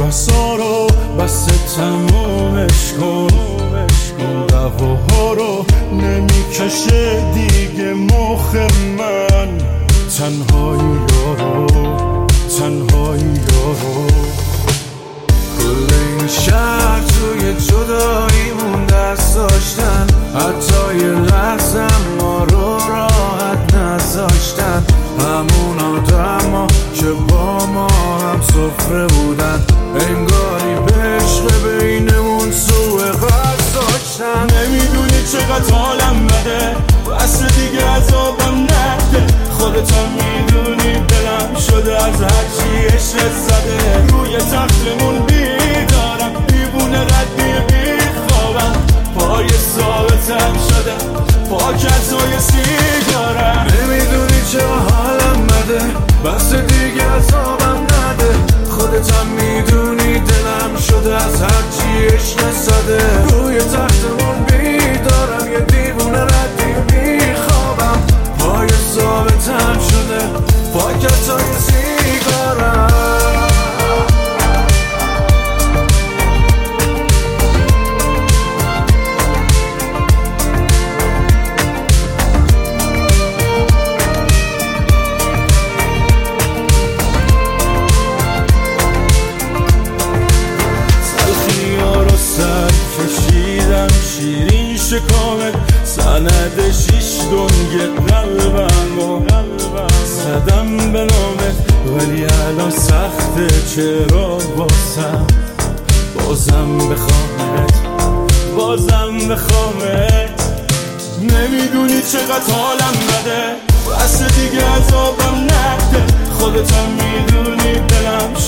بحثا رو بس تمومش کن، دعواها رو نمیکشه دیگه مخ من. تنهایی یارو، تنهایی یارو. کل این شهر توی جداییمون دست داشتن، حتی یه لحظه ما رو راحت نذاشتن. همون آدما که با ما هم سفره بودن، انگاری به عشق بینمون سوء قصد داشتن. نمیدونی چقدر حالم بده، بس دیگه عذابم نده. خودت هم میدونی دلم شده از هرچی عشق زده. روی تختمون بیدارم، دیوونه ردی بیخوابم. پای ثابتم شده پاکتای سیگارم. نمیدونی چه حالم بده، بس دیگه عذابم نده. خودت هم میدونی دلم شده از هرچی عشق زده. روی تختمون بیدارم، یه دیوونه ردی بیخوابم. پای ثابتم شده پاکتای سیگارم. شیرین شکامت سند شیش دنگ قلبم زدم به نامت، ولی الان سخته چرا بازم بخوامت، بازم بخوامت. نمیدونی چقدر حالم بده، بس دیگه عذابم نده. خودت هم میدونی دلم